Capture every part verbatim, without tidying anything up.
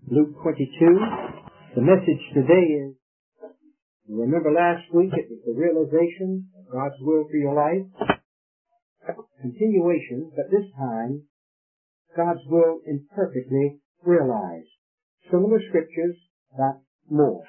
Luke twenty-two. The message today is, you remember last week it was the realization of God's will for your life. Continuation, but this time, God's will imperfectly realized. Similar scriptures, but more.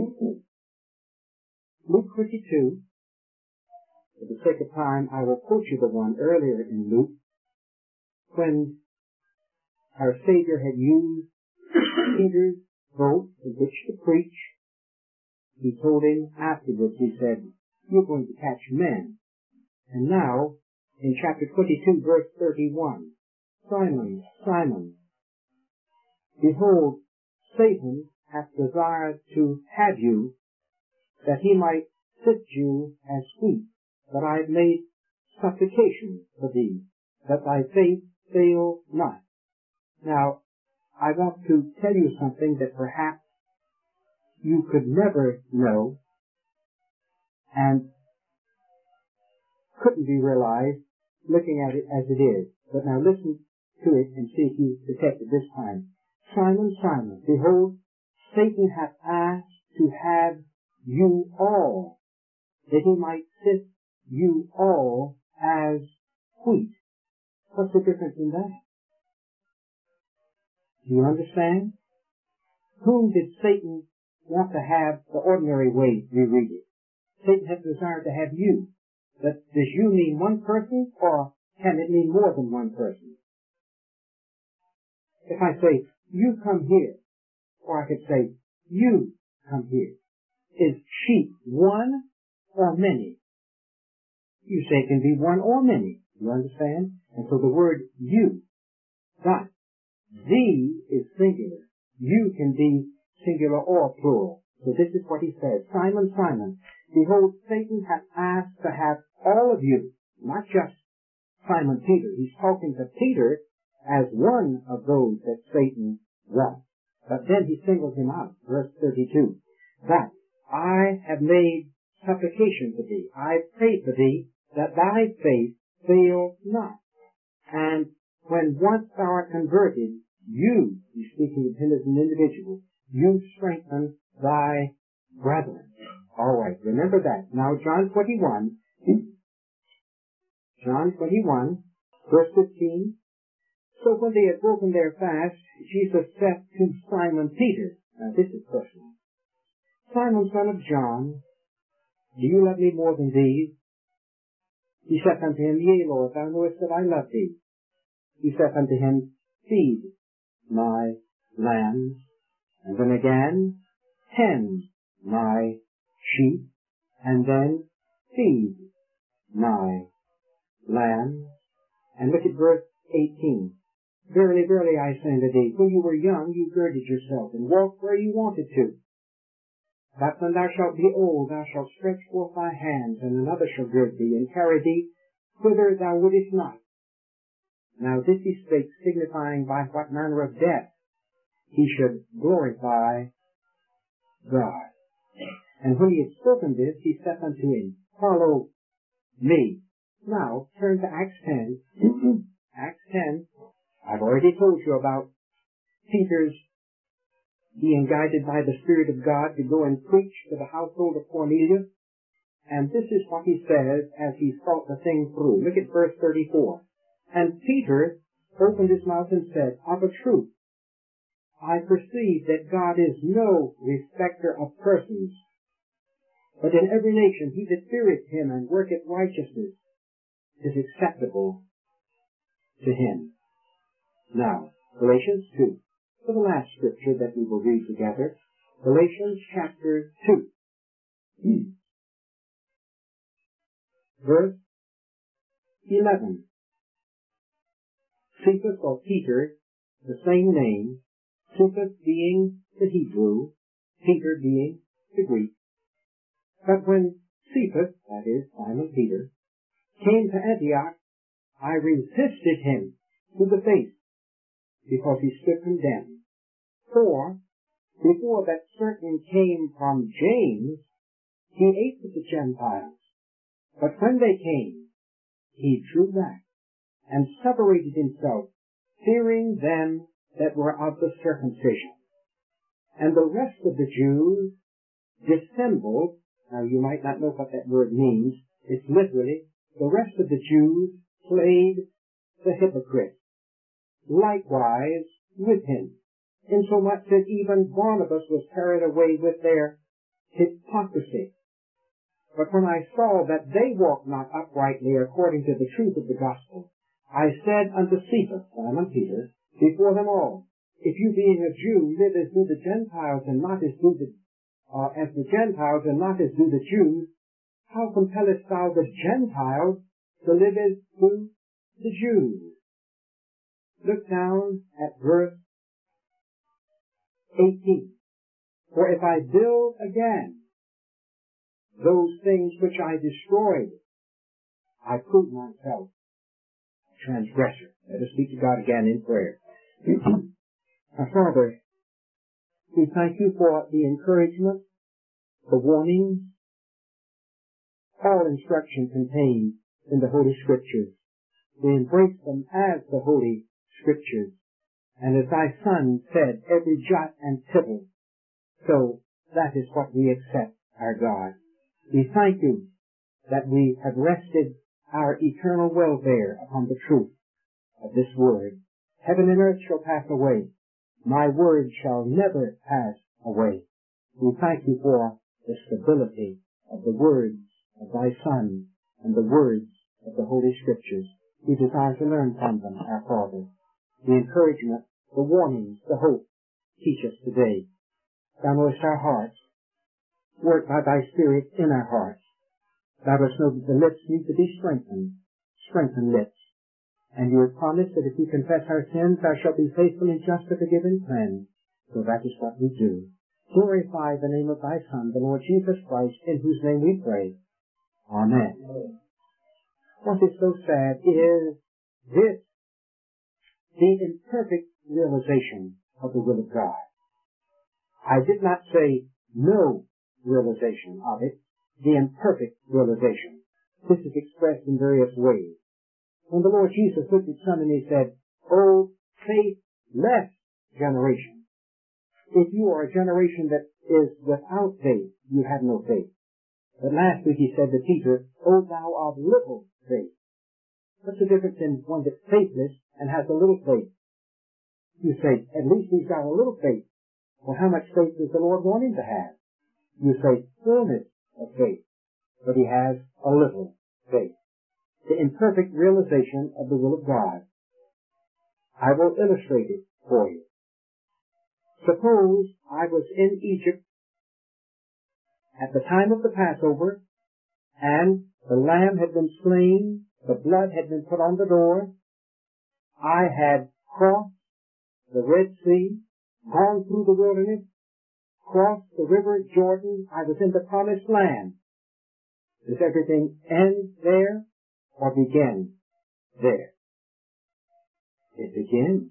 Luke twenty-two. For the sake of time, I will quote you the one earlier in Luke, when our Savior had used Peter's boat in which to preach. He told him afterwards, he said, you're going to catch men. And now, in chapter twenty-two, verse thirty-one, Simon, Simon, behold, Satan hath desired to have you, that he might sift you as wheat. But I have made supplication for thee, that thy faith fail not. Now, I want to tell you something that perhaps you could never know and couldn't be realized looking at it as it is. But now listen to it and see if you detect it this time. Simon, Simon, behold, Satan hath asked to have you all, that he might sift you all as wheat. What's the difference in that? Do you understand? Whom did Satan want to have the ordinary way we read it? Satan has desired to have you. But does you mean one person, or can it mean more than one person? If I say, you come here, or I could say, you come here, is sheep one or many? You say it can be one or many. You understand? And so the word you, but thee is singular. You can be singular or plural. So this is what he says. Simon, Simon, behold, Satan hath asked to have all of you, not just Simon Peter. He's talking to Peter as one of those that Satan wants. But then he singles him out. Verse thirty-two. That I have made supplication for thee. I pray for thee, that thy faith fail not. And when once thou art converted, you, he's speaking of him as an individual, you strengthen thy brethren. All right, remember that. Now John twenty-one, John twenty-one, verse fifteen. So when they had broken their fast, Jesus said to Simon Peter, now this is personal, Simon, son of John, do you love me more than these? He said unto him, Yea, Lord, thou knowest that I love thee. He said unto him, Feed my lambs. And then again, tend my sheep. And then feed my lambs. And look at verse eighteen. Verily, verily, I say unto thee, when you were young, you girded yourself, and walked where you wanted to. But when thou shalt be old, thou shalt stretch forth thy hands, and another shall gird thee, and carry thee whither thou wouldest not. Now this he spake, signifying by what manner of death he should glorify God. And when he had spoken this, he said unto him, Follow me. Now, turn to Acts ten. Acts ten. I've already told you about Peter's being guided by the Spirit of God to go and preach to the household of Cornelius. And this is what he says as he thought the thing through. Look at verse thirty-four. And Peter opened his mouth and said, Of a truth, I perceive that God is no respecter of persons, but in every nation he that feareth him and worketh righteousness is acceptable to him. Now, Galatians two. For the last scripture that we will read together, Galatians chapter two. Hmm. Verse eleven. Cephas or Peter, the same name, Cephas being the Hebrew, Peter being the Greek. But when Cephas, that is Simon Peter, came to Antioch, I resisted him to the face, because he stood condemned. For, before that certain came from James, he ate with the Gentiles. But when they came, he drew back and separated himself, fearing them that were of the circumcision. And the rest of the Jews dissembled. Now you might not know what that word means. It's literally, the rest of the Jews played the hypocrite, likewise with him, insomuch that even Barnabas was carried away with their hypocrisy. But when I saw that they walked not uprightly according to the truth of the gospel, I said unto Cephas, Simon Peter, before them all, if you being a Jew live as do the Gentiles and not as do the, uh, as the Gentiles and not as do the Jews, how compellest thou the Gentiles to live as do the Jews? Look down at verse eighteen. For if I build again those things which I destroyed, I prove myself a transgressor. Let us speak to God again in prayer. Our Father, we thank you for the encouragement, the warnings, all instruction contained in the Holy Scriptures. We embrace them as the Holy Scriptures. And as thy Son said, every jot and tittle, so that is what we accept, our God. We thank you that we have rested our eternal welfare upon the truth of this word. Heaven and earth shall pass away. My word shall never pass away. We thank you for the stability of the words of thy Son and the words of the Holy Scriptures. We desire to learn from them, our Father. The encouragement, the warnings, the hope. Teach us today. Thou knowest our hearts. Work by thy Spirit in our hearts. Thou dost know that the lips need to be strengthened. Strengthen lips. And you have promised that if we confess our sins, thou shalt be faithful and just to forgive and cleanse. So that is what we do. Glorify the name of thy Son, the Lord Jesus Christ, in whose name we pray. Amen. What is so sad is this, the imperfect realization of the will of God. I did not say no realization of it, the imperfect realization. This is expressed in various ways. When the Lord Jesus looked at some and he said, O faithless generation, if you are a generation that is without faith, you have no faith. But last week he said to Peter, O thou of little faith. What's the difference in one that's faithless and has a little faith? You say, at least he's got a little faith. Well, how much faith does the Lord want him to have? You say, fullness of faith. But he has a little faith. The imperfect realization of the will of God. I will illustrate it for you. Suppose I was in Egypt at the time of the Passover, and the lamb had been slain, the blood had been put on the door, I had crossed the Red Sea, gone through the wilderness, crossed the river Jordan, I was in the promised land. Does everything end there or begin there? It begins.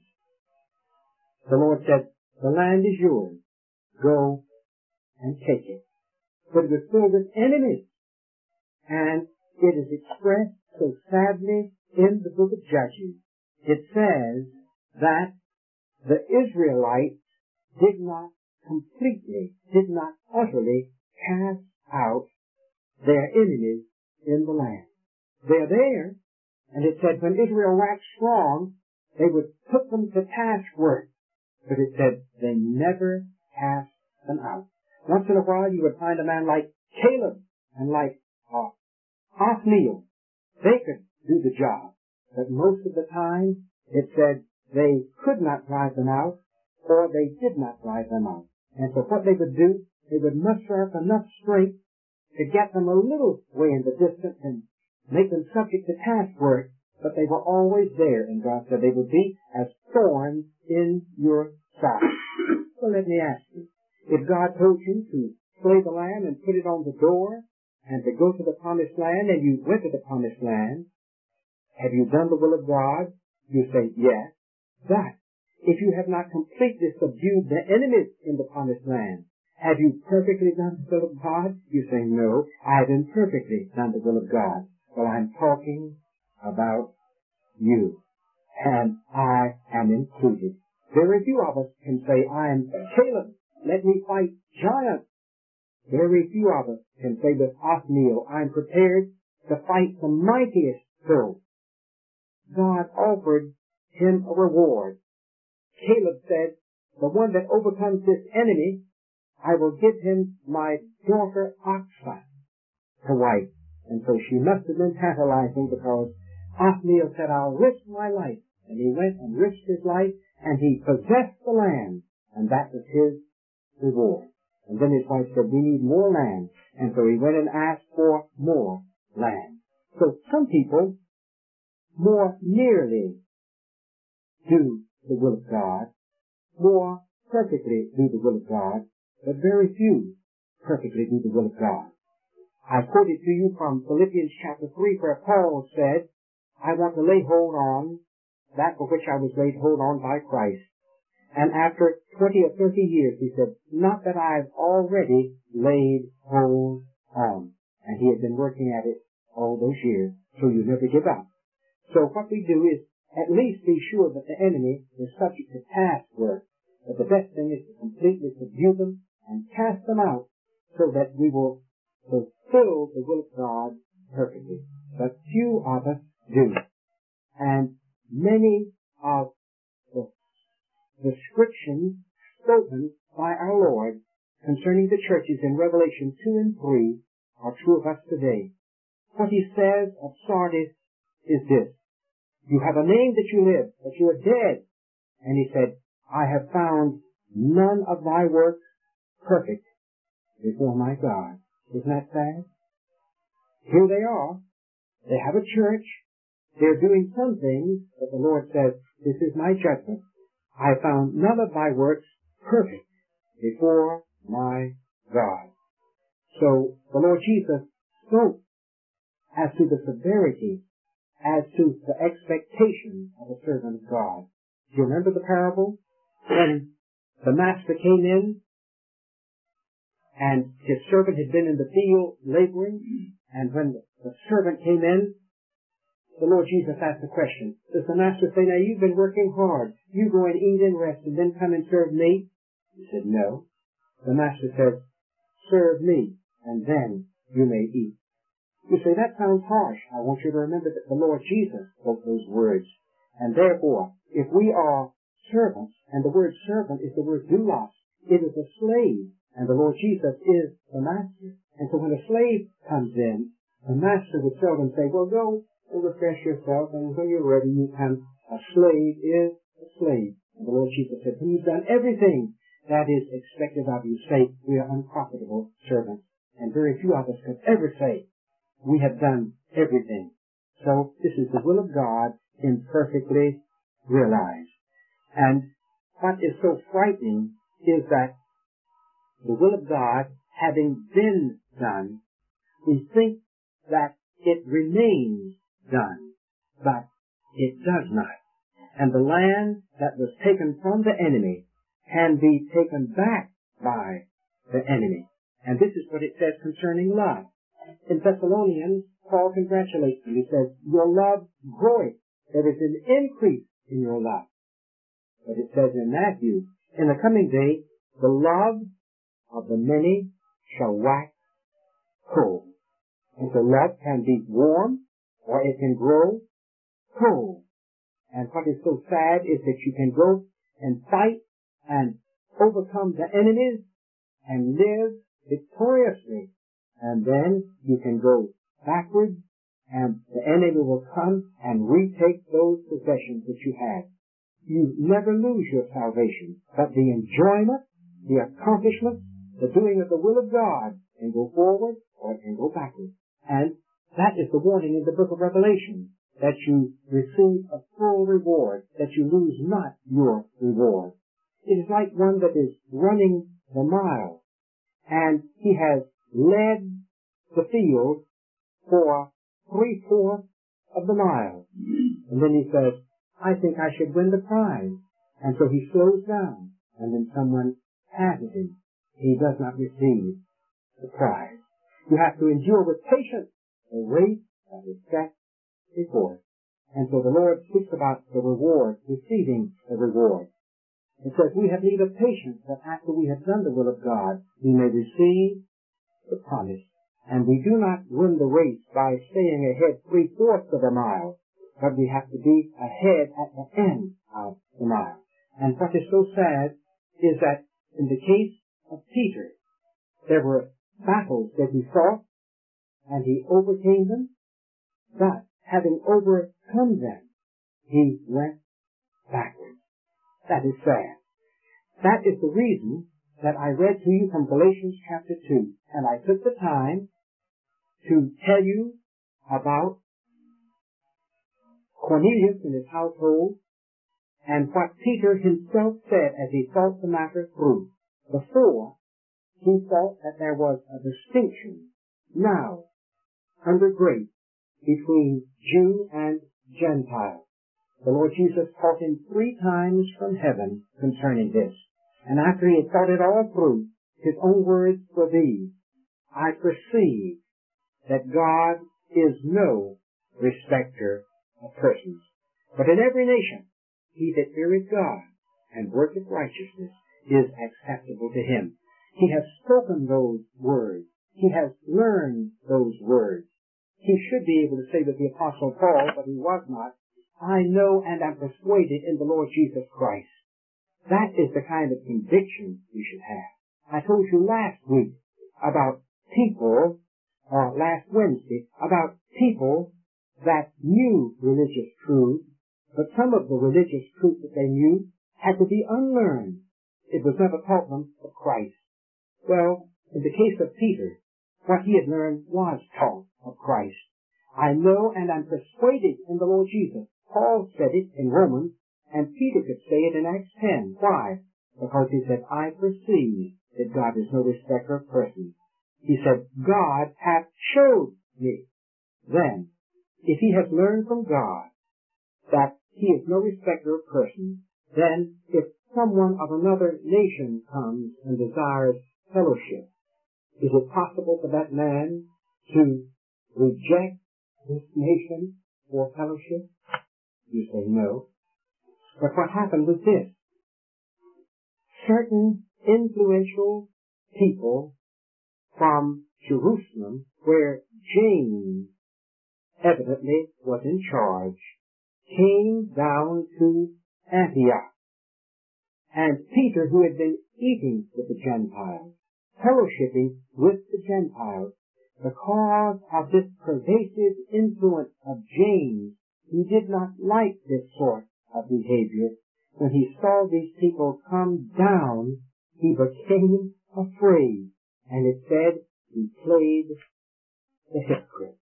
The Lord said, the land is yours. Go and take it. But it was filled with enemies. And it is expressed so sadly in the book of Judges. It says that the Israelites did not completely, did not utterly cast out their enemies in the land. They're there, and it said when Israel waxed strong, they would put them to taskwork. But it said they never cast them out. Once in a while you would find a man like Caleb and like uh, Othniel. They could do the job. But most of the time it said they could not drive them out, or they did not drive them out. And so what they would do, they would muster up enough strength to get them a little way in the distance and make them subject to taskwork, but they were always there, and God said they would be as thorns in your side. So let me ask you, if God told you to slay the lamb and put it on the door and to go to the promised land, and you went to the promised land, have you done the will of God? You say, yes. But if you have not completely subdued the enemies in the promised land, have you perfectly done the will of God? You say, no, I have imperfectly done the will of God. Well, I'm talking about you, and I am included. Very few of us can say, I am Caleb, let me fight giants. Very few of us can say with Othniel, I'm prepared to fight the mightiest foe. God offered him a reward. Caleb said, the one that overcomes this enemy, I will give him my daughter Aksa to wife. And so she must have been tantalizing, because Othniel said, I'll risk my life. And he went and risked his life, and he possessed the land. And that was his reward. And then his wife said, we need more land. And so he went and asked for more land. So some people more nearly do the will of God, more perfectly do the will of God, but very few perfectly do the will of God. I quoted to you from Philippians chapter three, where Paul said, I want to lay hold on that for which I was laid hold on by Christ. And after twenty or thirty years, he said, not that I've already laid hold on. And he had been working at it all those years, so you never give up. So what we do is at least be sure that the enemy is subject to task work. But the best thing is to completely subdue them and cast them out, so that we will fulfill the will of God perfectly. But few of us do. And many of the descriptions spoken by our Lord concerning the churches in Revelation two and three are true of us today. What he says of Sardis is this: you have a name that you live, but you are dead. And he said, I have found none of thy works perfect before my God. Isn't that sad? Here they are. They have a church. They're doing some things, but the Lord says, this is my judgment. I found none of thy works perfect before my God. So the Lord Jesus spoke as to the severity, as to the expectation of a servant of God. Do you remember the parable? When the master came in and his servant had been in the field laboring, and when the servant came in, the Lord Jesus asked the question, does the master say, now you've been working hard, you go and eat and rest and then come and serve me? He said, no. The master says, serve me and then you may eat. You say, that sounds harsh. I want you to remember that the Lord Jesus spoke those words. And therefore, if we are servants, and the word servant is the word doulos, it is a slave, and the Lord Jesus is the master. And so when a slave comes in, the master would seldom say, well, go and refresh yourself, and when you're ready, you come. A slave is a slave. And the Lord Jesus said, when you've done everything that is expected of you, say, we are unprofitable servants. And very few of us could ever say, we have done everything. So this is the will of God imperfectly realized. And what is so frightening is that the will of God having been done, we think that it remains done, but it does not. And the land that was taken from the enemy can be taken back by the enemy. And this is what it says concerning love. In Thessalonians, Paul congratulates them. He says, your love groweth. There is an increase in your love. But it says in Matthew, in the coming day, the love of the many shall wax cold. And so love can be warm, or it can grow cold. And what is so sad is that you can go and fight and overcome the enemies and live victoriously. And then you can go backwards, and the enemy will come and retake those possessions that you had. You never lose your salvation, but the enjoyment, the accomplishment, the doing of the will of God can go forward or it can go backwards. And that is the warning in the book of Revelation, that you receive a full reward, that you lose not your reward. It is like one that is running the mile, and he has led the field for three-fourths of the mile. And then he says, I think I should win the prize. And so he slows down, and then someone passes him. He does not receive the prize. You have to endure with patience the race that is set before us. And so the Lord speaks about the reward, receiving the reward. It says, we have need of patience, that after we have done the will of God, we may receive the promise. And we do not win the race by staying ahead three-fourths of a mile, but we have to be ahead at the end of the mile. And what is so sad is that in the case of Peter, there were battles that he fought, and he overcame them, but having overcome them, he went backwards. That is sad. That is the reason that I read to you from Galatians chapter two, and I took the time to tell you about Cornelius and his household and what Peter himself said as he thought the matter through. Before, he thought that there was a distinction now under grace between Jew and Gentile. The Lord Jesus taught him three times from heaven concerning this. And after he had thought it all through, his own words were these: I perceive that God is no respecter of persons, but in every nation he that feareth God and worketh righteousness is acceptable to him. He has spoken those words. He has learned those words. He should be able to say with the Apostle Paul, but he was not, I know and am persuaded in the Lord Jesus Christ. That is the kind of conviction we should have. I told you last week about people, or last Wednesday, about people that knew religious truth, but some of the religious truth that they knew had to be unlearned. It was never taught them of Christ. Well, in the case of Peter, what he had learned was taught of Christ. I know and am persuaded in the Lord Jesus. Paul said it in Romans, and Peter could say it in Acts ten. Why? Because he said, I perceive that God is no respecter of persons. He said, God hath showed me. Then, if he has learned from God that he is no respecter of persons, then if someone of another nation comes and desires fellowship, is it possible for that man to reject this nation for fellowship? You say no. But what happened was this. Certain influential people from Jerusalem, where James evidently was in charge, came down to Antioch. And Peter, who had been eating with the Gentiles, fellowshipping with the Gentiles, because of this pervasive influence of James, he did not like this sort of behavior. When he saw these people come down, he became afraid. And it said he played the hypocrite.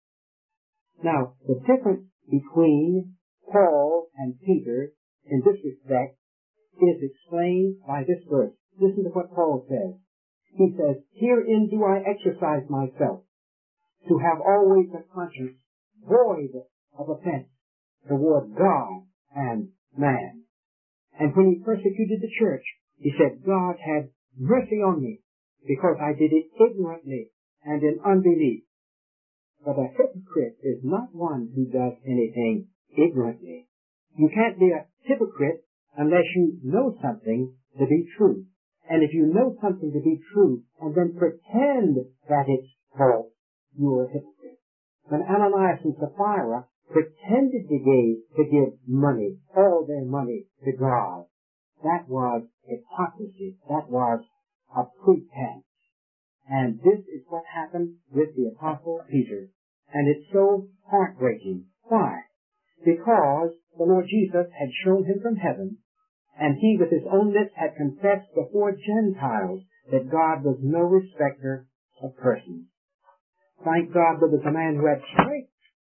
Now, the difference between Paul and Peter in this respect is explained by this verse. Listen to what Paul says. He says, herein do I exercise myself, to have always a conscience void of offense toward God and man. And when he persecuted the church, he said, God had mercy on me, because I did it ignorantly and in unbelief. But a hypocrite is not one who does anything ignorantly. You can't be a hypocrite unless you know something to be true. And if you know something to be true and then pretend that it's false, you're a hypocrite. When Ananias and Sapphira pretended to give, to give money, all their money to God, that was hypocrisy. That was a pretense. And this is what happened with the Apostle Peter. And it's so heartbreaking. Why? Because the Lord Jesus had shown him from heaven, and he with his own lips had confessed before Gentiles that God was no respecter of persons. Thank God there was a man who had strength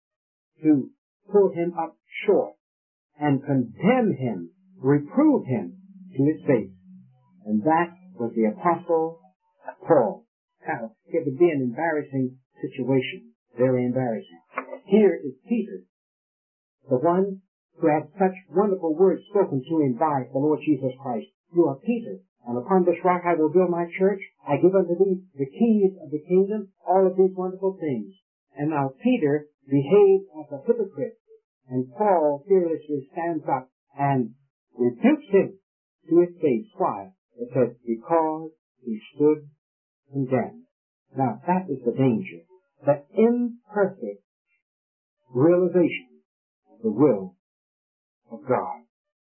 to pull him up short and condemn him, reprove him to his face. And that was the Apostle Paul. Now, it would be an embarrassing situation. Very embarrassing. Here is Peter, the one who had such wonderful words spoken to him by the Lord Jesus Christ. You are Peter, and upon this rock I will build my church. I give unto thee the keys of the kingdom, all of these wonderful things. And now Peter behaved as a hypocrite, and Paul fearlessly stands up and rebukes him. to his face. Why? It says, because he stood condemned. Now, that is the danger. The imperfect realization of the will of God.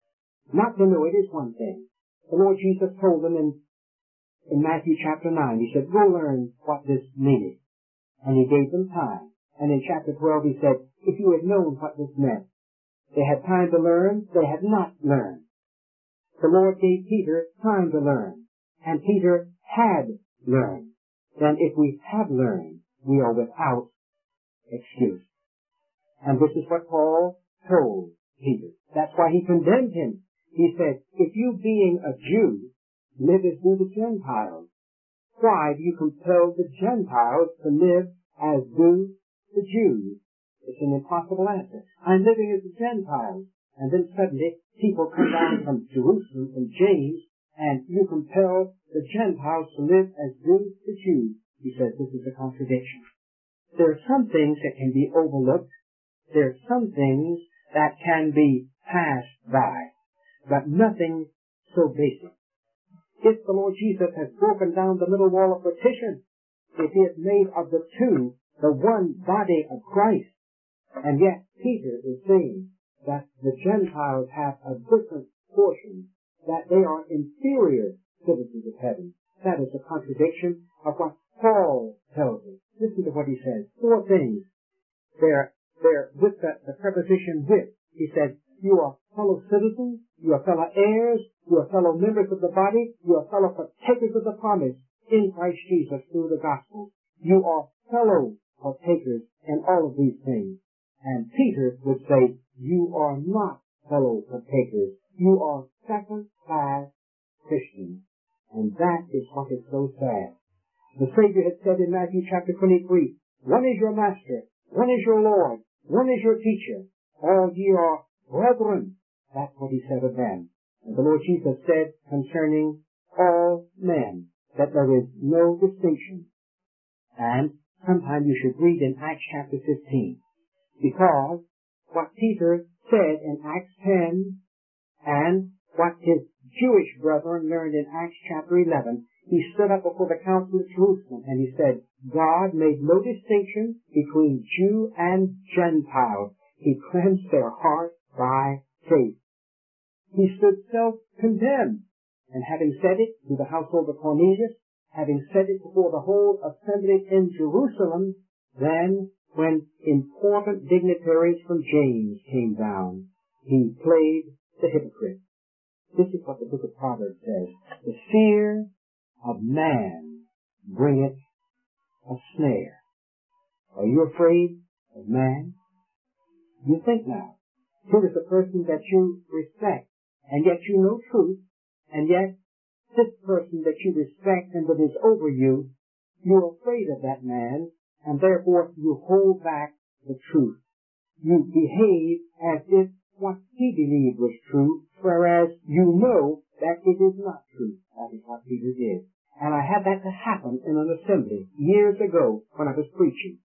Not to know it is one thing. The Lord Jesus told them in, in Matthew chapter nine, he said, go learn what this meaneth. And he gave them time. And in chapter twelve he said, if you had known what this meant, they had time to learn, they had not learned. The Lord gave Peter time to learn, and Peter had learned. Then if we have learned, we are without excuse. And this is what Paul told Peter. That's why he condemned him. He said, if you being a Jew live as do the Gentiles, why do you compel the Gentiles to live as do the Jews? It's an impossible answer. I'm living as the Gentiles. And then suddenly people come down from Jerusalem, from James, and you compel the Gentiles to live as do the Jews. He says this is a contradiction. There are some things that can be overlooked. There are some things that can be passed by, but nothing so basic. If the Lord Jesus has broken down the middle wall of partition, if he has made of the two the one body of Christ, and yet Peter is saying that the Gentiles have a different portion, that they are inferior citizens of heaven. That is a contradiction of what Paul tells us. Listen to what he says. Four things. They're, they're with the, the preposition with. He said, you are fellow citizens, you are fellow heirs, you are fellow members of the body, you are fellow partakers of the promise in Christ Jesus through the gospel. You are fellow partakers in all of these things. And Peter would say, you are not fellow partakers. You are second-class Christians. And that is what is so sad. The Savior had said in Matthew chapter twenty-three, one is your master, one is your Lord, one is your teacher. All ye are brethren. That's what he said of them. And the Lord Jesus said concerning all men that there is no distinction. And sometime you should read in Acts chapter fifteen. Because what Peter said in Acts ten and what his Jewish brethren learned in Acts chapter eleven, he stood up before the council of Jerusalem and he said, God made no distinction between Jew and Gentile. He cleansed their hearts by faith. He stood self-condemned. And having said it to the household of Cornelius, having said it before the whole assembly in Jerusalem, then when important dignitaries from James came down, he played the hypocrite. This is what the book of Proverbs says. The fear of man bringeth a snare. Are you afraid of man? You think now. Here is a person that you respect, and yet you know truth, and yet this person that you respect and that is over you, you're afraid of that man, and therefore you hold back the truth. You behave as if what he believed was true, whereas you know that it is not true. That is what Peter did. And I had that to happen in an assembly years ago when I was preaching.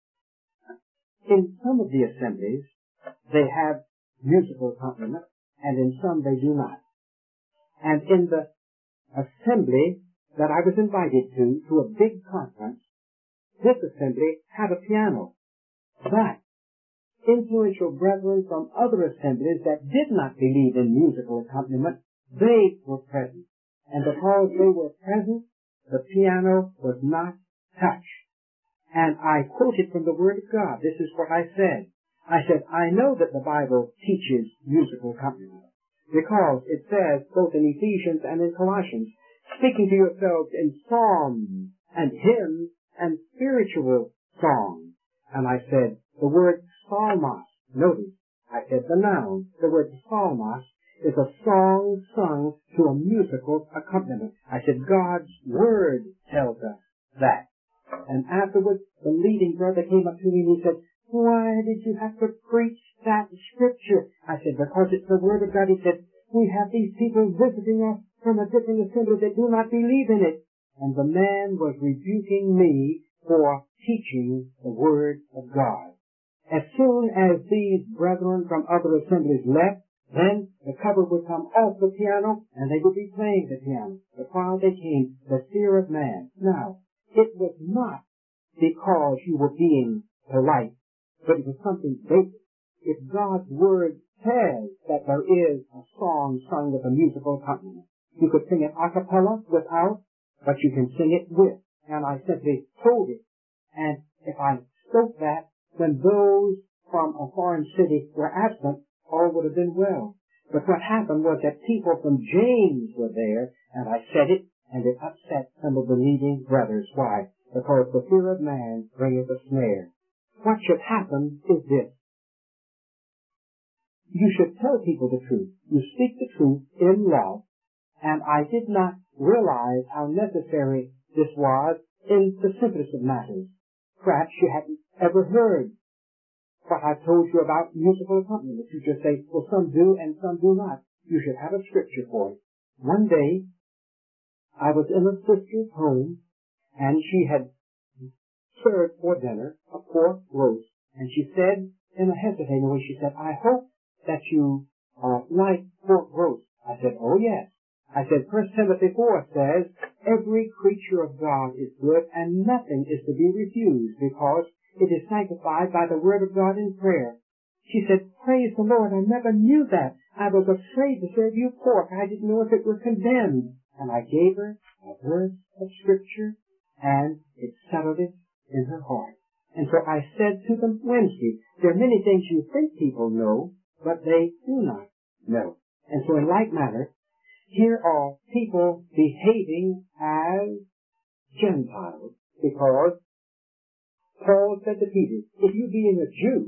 In some of the assemblies, they have musical accompaniment, and in some they do not. And in the assembly that I was invited to, to a big conference, this assembly had a piano. But influential brethren from other assemblies that did not believe in musical accompaniment, they were present. And because they were present, the piano was not touched. And I quoted from the Word of God. This is what I said. I said, I know that the Bible teaches musical accompaniment because it says, both in Ephesians and in Colossians, speaking to yourselves in psalms and hymns and spiritual songs. And I said, the word psalmos, notice, I said the noun, the word psalmos is a song sung to a musical accompaniment. I said, God's Word tells us that. And afterwards, the leading brother came up to me and he said, why did you have to preach that scripture? I said, because it's the Word of God. He said, we have these people visiting us from a different assembly that do not believe in it. And the man was rebuking me for teaching the Word of God. As soon as these brethren from other assemblies left, Then the cover would come off the piano, and they would be playing the piano. But while they came, the fear of man. Now, it was not because you were being polite, but it was something basic. If God's Word says that there is a song sung with a musical accompaniment, you could sing it a cappella without, but you can sing it with. And I simply told it. And if I spoke that, when those from a foreign city were absent, all would have been well. But what happened was that people from James were there, and I said it, and it upset some of the leading brothers. Why? Because the fear of man bringeth a snare. What should happen is this. You should tell people the truth. You speak the truth in love, and I did not realize how necessary this was in the simplest of matters. Perhaps you hadn't ever heard what I told you about musical accompaniment. You just say, well, some do and some do not. You should have a scripture for it. One day, I was in a sister's home, and she had served for dinner a pork roast, and she said, in a hesitating way, she said, I hope that you uh, like pork roast. I said, oh yes. I said, First Timothy four says, every creature of God is good, and nothing is to be refused, because it is sanctified by the word of God in prayer. She said, praise the Lord, I never knew that. I was afraid to serve you pork. I didn't know if it were condemned. And I gave her a verse of scripture, and it settled it in her heart. And so I said to them Wednesday, there are many things you think people know, but they do not know. And so in like manner, here are people behaving as Gentiles, because Paul said to Peter, if you being a Jew,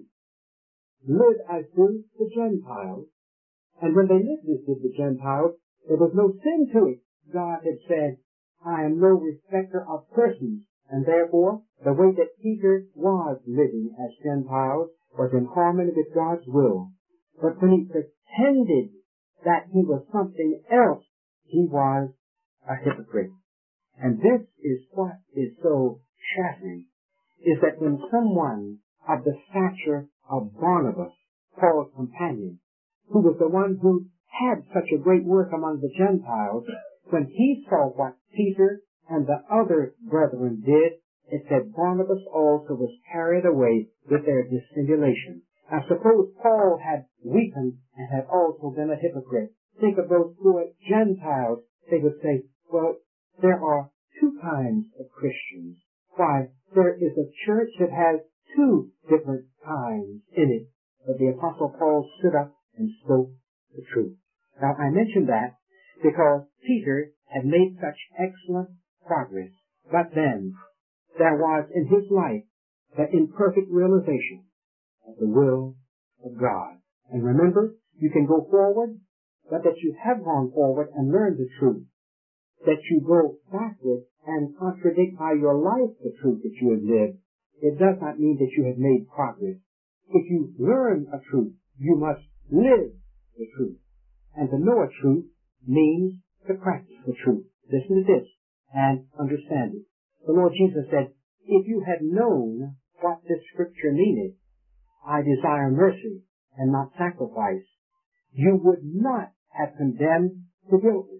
live as do the Gentiles, and when they lived as did the Gentiles, there was no sin to it. God had said, I am no respecter of persons, and therefore the way that Peter was living as Gentiles was in harmony with God's will. But when he pretended that he was something else, he was a hypocrite. And this is what is so shattering, is that when someone of the stature of Barnabas, Paul's companion, who was the one who had such a great work among the Gentiles, when he saw what Peter and the other brethren did, it said Barnabas also was carried away with their dissimulation. Now suppose Paul had weakened and had also been a hypocrite. Think of those who are Gentiles. They would say, well, there are two kinds of Christians. Why, there is a church that has two different kinds in it. But the Apostle Paul stood up and spoke the truth. Now I mention that because Peter had made such excellent progress. But then there was in his life the imperfect realization of the will of God. And remember, you can go forward, but that you have gone forward and learned the truth. That you go backward and contradict by your life the truth that you have lived, it does not mean that you have made progress. If you learn a truth, you must live the truth. And to know a truth means to practice the truth. Listen to this and understand it. The Lord Jesus said, if you had known what this scripture meaneth, I desire mercy and not sacrifice, you would not have condemned the guilty.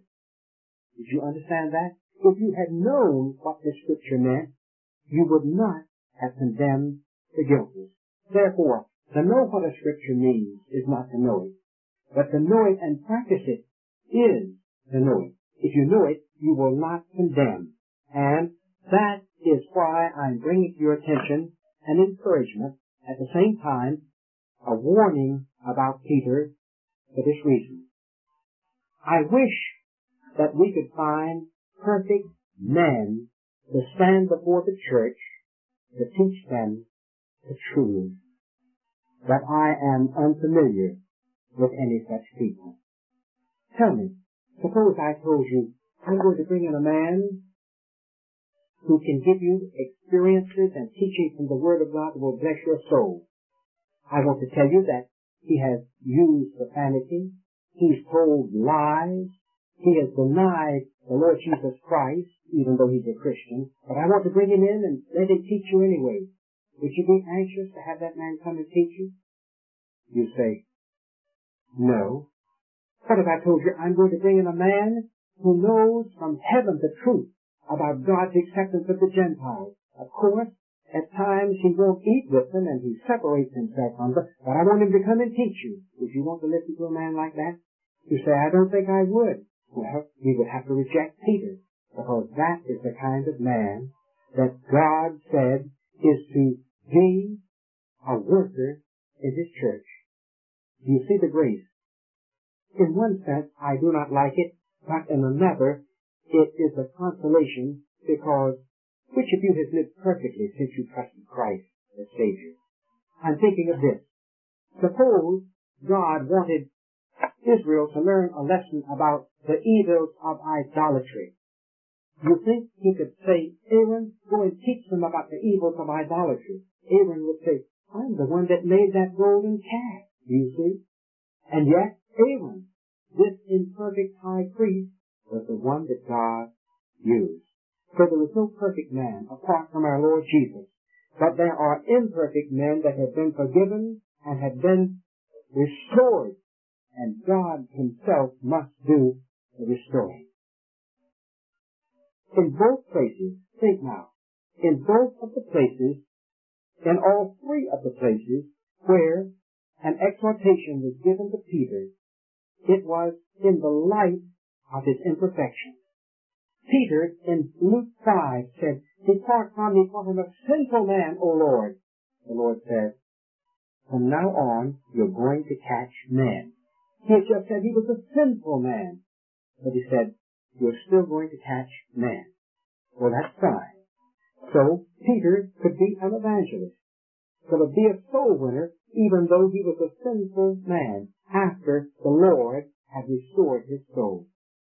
Did you understand that? If you had known what this scripture meant, you would not have condemned the guilty. Therefore, to know what a scripture means is not to know it, but to know it and practice it is to know it. If you know it, you will not condemn. And that is why I'm bringing to your attention an encouragement, at the same time, a warning about Peter for this reason. I wish that we could find perfect men to stand before the church to teach them the truth. But I am unfamiliar with any such people. Tell me, suppose I told you, I'm going to bring in a man who can give you experiences and teaching from the Word of God that will bless your soul. I want to tell you that he has used profanity, he's told lies, he has denied the Lord Jesus Christ, even though he's a Christian, but I want to bring him in and let him teach you anyway. Would you be anxious to have that man come and teach you? You say, no, What if I told you I'm going to bring in a man who knows from heaven the truth about God's acceptance of the Gentiles? Of course, at times he won't eat with them and he separates himself from them, but I want him to come and teach you. Would you want to listen to a man like that? You say, I don't think I would. Well, we would have to reject Peter, because that is the kind of man that God said is to be a worker in his church. Do you see the grace? In one sense, I do not like it, but in another, it is a consolation, because which of you has lived perfectly since you trusted Christ as Savior? I'm thinking of this. Suppose God wanted Israel to learn a lesson about the evils of idolatry. You think he could say, Aaron, go and teach them about the evils of idolatry. Aaron would say, I'm the one that made that golden calf, you see. And yet, Aaron, this imperfect high priest, was the one that God used. So there was no perfect man apart from our Lord Jesus. But there are imperfect men that have been forgiven and have been restored. And God himself must do the restoring. In both places, think now, in both of the places, in all three of the places where an exhortation was given to Peter, it was in the light of his imperfection. Peter, in Luke five, said, Depart from me, for I am a sinful man, O Lord. The Lord said, From now on, you're going to catch men. He had just said he was a sinful man. But he said, You're still going to catch men. Well, that's fine. So, Peter could be an evangelist, could be a soul winner, even though he was a sinful man, after the Lord had restored his soul.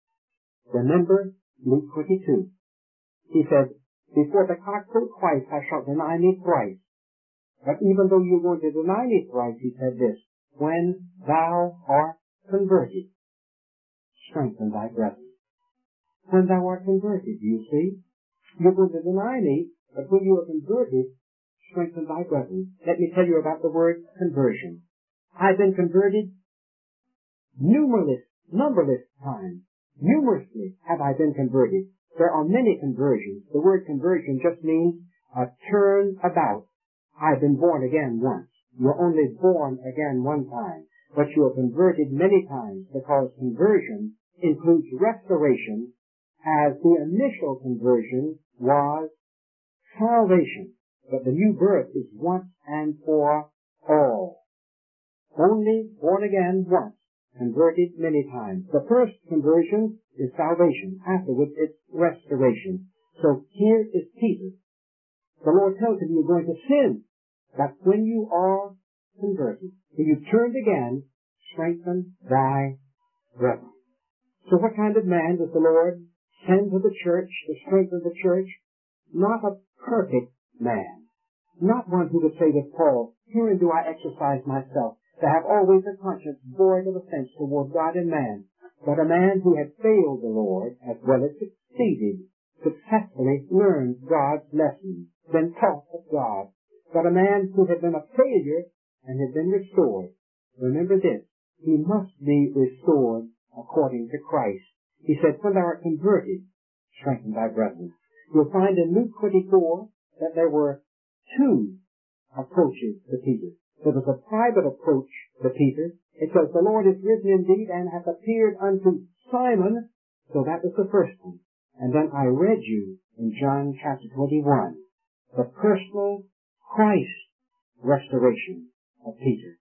Remember Luke twenty-two. He said, Before the cock crow twice, I shall deny me thrice. But even though you're going to deny me thrice, he said this, When thou art converted, strengthen thy brethren. When thou art converted, you see, you're going to deny me, but when you are converted, strengthen thy brethren. Let me tell you about the word conversion. I've been converted numerous, numberless times. Numerously have I been converted. There are many conversions. The word conversion just means a turn about. I've been born again once. You're only born again one time, but you are converted many times, because conversion includes restoration, as the initial conversion was salvation. But the new birth is once and for all. Only born again once, converted many times. The first conversion is salvation. Afterwards, it's restoration. So here is Peter. The Lord tells him you're going to sin. But when you are converted, when you've turned again, strengthen thy brethren. So what kind of man does the Lord send to the church to strengthen the church? Not a perfect man. Not one who would say with Paul, Herein do I exercise myself, to have always a conscience void of offense toward God and man, but a man who had failed the Lord, as well as succeeded, successfully learned God's lessons, been taught of God, but a man who had been a failure and had been restored. Remember this, he must be restored according to Christ. He said, When thou art converted, strengthen thy brethren. You'll find in Luke twenty-four that there were two approaches to Peter. There was a private approach to Peter. It says, The Lord is risen indeed and hath appeared unto Simon. So that was the first one. And then I read you in John chapter twenty-one, the personal Christ restoration of Peter.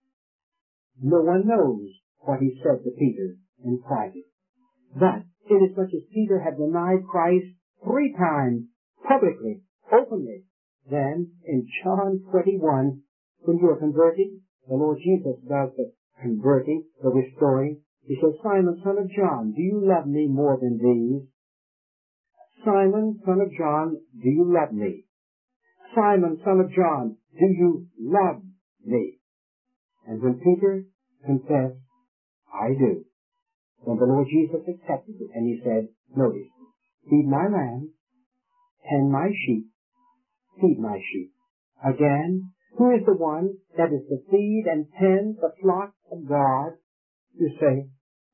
No one knows what he said to Peter in private. But inasmuch as Peter had denied Christ three times publicly, openly, then in John twenty-one, when you are converted, the Lord Jesus does the converting, the restoring. He says, Simon, son of John, do you love me more than these? Simon, son of John, do you love me? Simon, son of John, do you love me? And when Peter confessed, I do, then the Lord Jesus accepted it, and he said, notice, feed my lambs, tend my sheep, feed my sheep. Again, who is the one that is to feed and tend the flock of God? You say,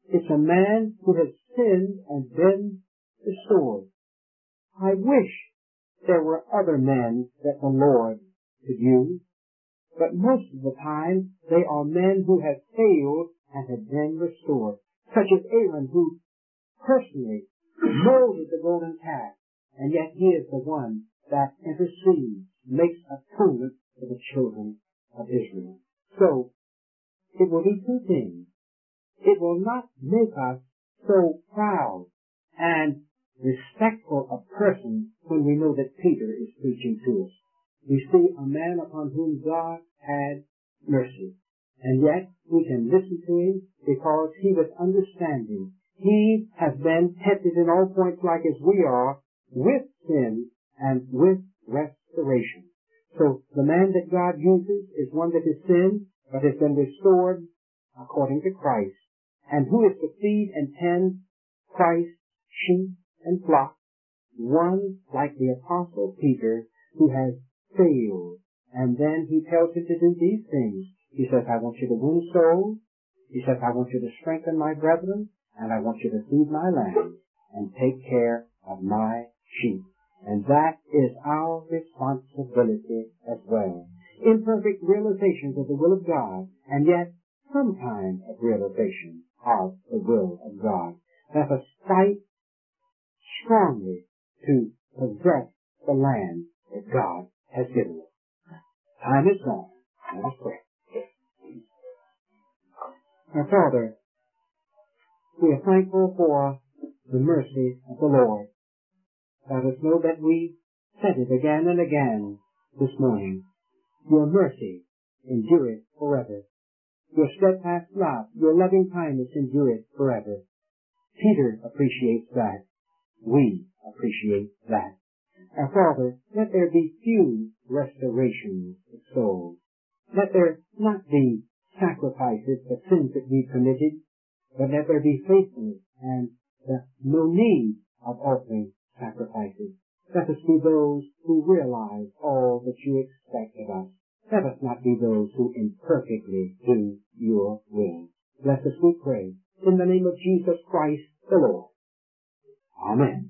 It's a man who has sinned and been restored. I wish there were other men that the Lord could use, but most of the time they are men who have failed and have been restored, such as Aaron, who personally molded the golden calf, and yet he is the one that intercedes, makes atonement for the children of Israel. So, it will do two things. It will not make us so proud and respectful a person when we know that Peter is preaching to us. We see a man upon whom God had mercy, and yet we can listen to him because he was understanding. He has been tempted in all points like as we are, with sin and with restoration. So the man that God uses is one that has sinned, but has been restored according to Christ, and who is to feed and tend Christ's sheep and flock, one like the Apostle Peter, who has failed. And then he tells him to do these things. He says, I want you to win souls. He says, I want you to strengthen my brethren, and I want you to feed my lambs and take care of my sheep. And that is our responsibility as well. Imperfect realizations of the will of God, and yet some kind of realization of the will of God. Let us fight strongly to possess the land that God has given us. Time is gone. Let us pray. Our Father, we are thankful for the mercy of the Lord. Let us know that we said it again and again this morning. Your mercy endureth forever. Your steadfast love, your loving kindness endureth forever. Peter appreciates that. We appreciate that. Our Father, let there be few restorations of souls. Let there not be sacrifices for sins that we committed, but let there be faithfulness and the, no need of offering sacrifices. Let us be those who realize all that you expect of us. Let us not be those who imperfectly do your will. Bless us, we pray, in the name of Jesus Christ the Lord. Amen.